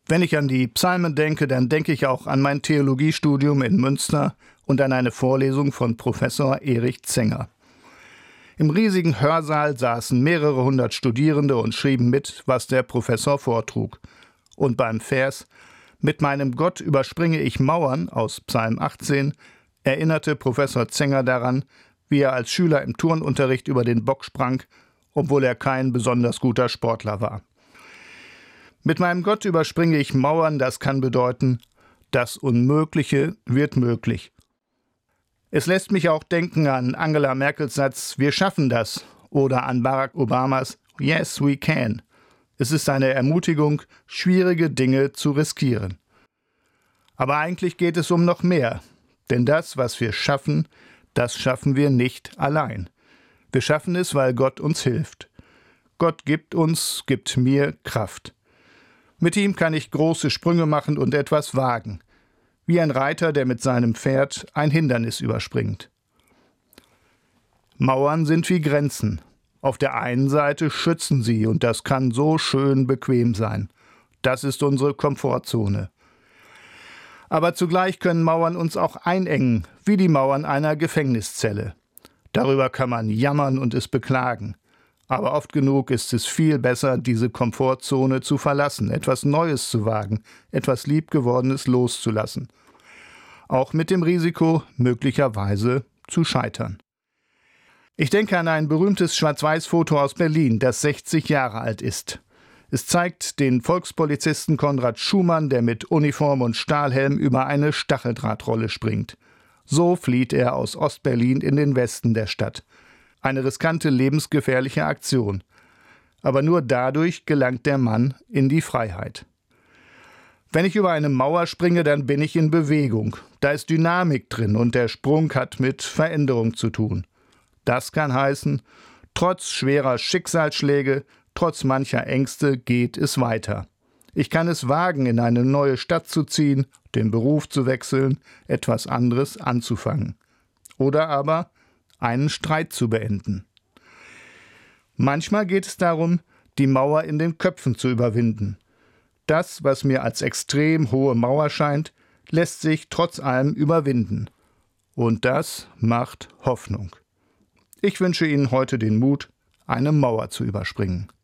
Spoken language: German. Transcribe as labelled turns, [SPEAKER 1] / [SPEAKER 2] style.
[SPEAKER 1] Wenn ich an die Psalmen denke, dann denke ich auch an mein Theologiestudium in Münster und an eine Vorlesung von Professor Erich Zenger. Im riesigen Hörsaal saßen mehrere hundert Studierende und schrieben mit, was der Professor vortrug. Und beim Vers »Mit meinem Gott überspringe ich Mauern« aus Psalm 18 erinnerte Professor Zenger daran, wie er als Schüler im Turnunterricht über den Bock sprang, obwohl er kein besonders guter Sportler war. Mit meinem Gott überspringe ich Mauern, das kann bedeuten, das Unmögliche wird möglich. Es lässt mich auch denken an Angela Merkels Satz, wir schaffen das, oder an Barack Obamas, yes we can. Es ist eine Ermutigung, schwierige Dinge zu riskieren. Aber eigentlich geht es um noch mehr, denn das, was wir schaffen, das schaffen wir nicht allein. Wir schaffen es, weil Gott uns hilft. Gott gibt mir Kraft. Mit ihm kann ich große Sprünge machen und etwas wagen. Wie ein Reiter, der mit seinem Pferd ein Hindernis überspringt. Mauern sind wie Grenzen. Auf der einen Seite schützen sie und das kann so schön bequem sein. Das ist unsere Komfortzone. Aber zugleich können Mauern uns auch einengen, wie die Mauern einer Gefängniszelle. Darüber kann man jammern und es beklagen. Aber oft genug ist es viel besser, diese Komfortzone zu verlassen, etwas Neues zu wagen, etwas Liebgewordenes loszulassen. Auch mit dem Risiko, möglicherweise zu scheitern. Ich denke an ein berühmtes Schwarz-Weiß-Foto aus Berlin, das 60 Jahre alt ist. Es zeigt den Volkspolizisten Konrad Schumann, der mit Uniform und Stahlhelm über eine Stacheldrahtrolle springt. So flieht er aus Ostberlin in den Westen der Stadt. Eine riskante, lebensgefährliche Aktion. Aber nur dadurch gelangt der Mann in die Freiheit. Wenn ich über eine Mauer springe, dann bin ich in Bewegung. Da ist Dynamik drin und der Sprung hat mit Veränderung zu tun. Das kann heißen, trotz schwerer Schicksalsschläge, trotz mancher Ängste geht es weiter. Ich kann es wagen, in eine neue Stadt zu ziehen, den Beruf zu wechseln, etwas anderes anzufangen. Oder aber einen Streit zu beenden. Manchmal geht es darum, die Mauer in den Köpfen zu überwinden. Das, was mir als extrem hohe Mauer scheint, lässt sich trotz allem überwinden. Und das macht Hoffnung. Ich wünsche Ihnen heute den Mut, eine Mauer zu überspringen.